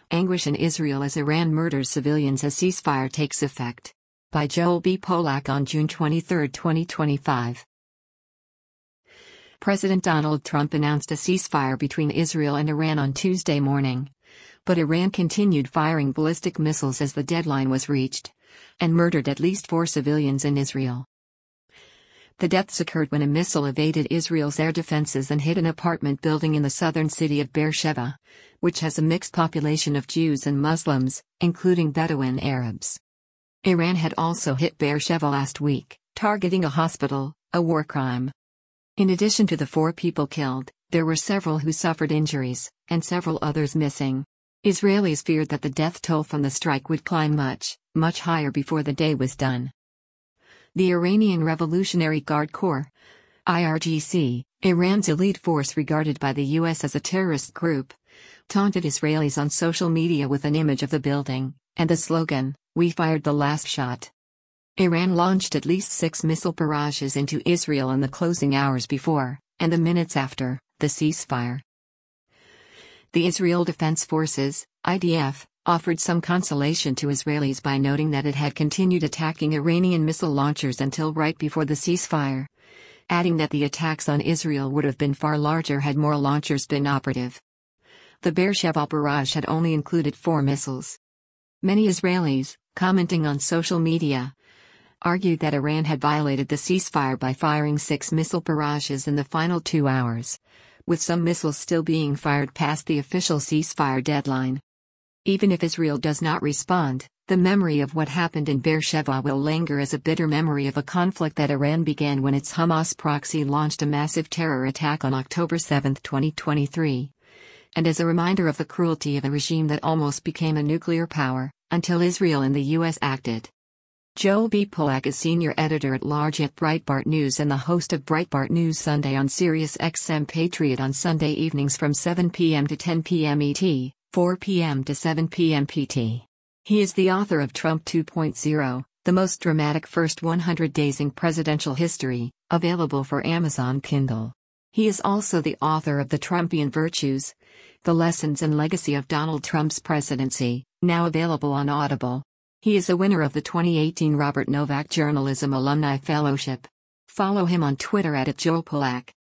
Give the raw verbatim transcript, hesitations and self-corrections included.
Anguish in Israel as Iran murders civilians as ceasefire takes effect. By Joel B. Polak on June twenty-third, twenty twenty-five. President Donald Trump announced a ceasefire between Israel and Iran on Tuesday morning. But Iran continued firing ballistic missiles as the deadline was reached, and murdered at least four civilians in Israel. The deaths occurred when a missile evaded Israel's air defenses and hit an apartment building in the southern city of Beersheba, which has a mixed population of Jews and Muslims, including Bedouin Arabs. Iran had also hit Beersheba last week, targeting a hospital, a war crime. In addition to the four people killed, there were several who suffered injuries, and several others missing. Israelis feared that the death toll from the strike would climb much, much higher before the day was done. The Iranian Revolutionary Guard Corps, I R G C, Iran's elite force regarded by the U S as a terrorist group, taunted Israelis on social media with an image of the building, and the slogan, "We fired the last shot." Iran launched at least six missile barrages into Israel in the closing hours before, and the minutes after, the ceasefire. The Israel Defense Forces, I D F, offered some consolation to Israelis by noting that it had continued attacking Iranian missile launchers until right before the ceasefire, adding that the attacks on Israel would have been far larger had more launchers been operative. The Beersheba barrage had only included four missiles. Many Israelis, commenting on social media, argued that Iran had violated the ceasefire by firing six missile barrages in the final two hours, with some missiles still being fired past the official ceasefire deadline. Even if Israel does not respond, the memory of what happened in Beersheba will linger as a bitter memory of a conflict that Iran began when its Hamas proxy launched a massive terror attack on October seventh, twenty twenty-three. And as a reminder of the cruelty of a regime that almost became a nuclear power, until Israel and the U S acted. Joel B. Polak is senior editor-at-large at Breitbart News and the host of Breitbart News Sunday on Sirius X M Patriot on Sunday evenings from seven p m to ten p m E T, four p m to seven p m P T. He is the author of Trump two point oh, the most dramatic first one hundred days in presidential history, available for Amazon Kindle. He is also the author of The Trumpian Virtues, The Lessons and Legacy of Donald Trump's Presidency, now available on Audible. He is a winner of the twenty eighteen Robert Novak Journalism Alumni Fellowship. Follow him on Twitter at Joel Polak.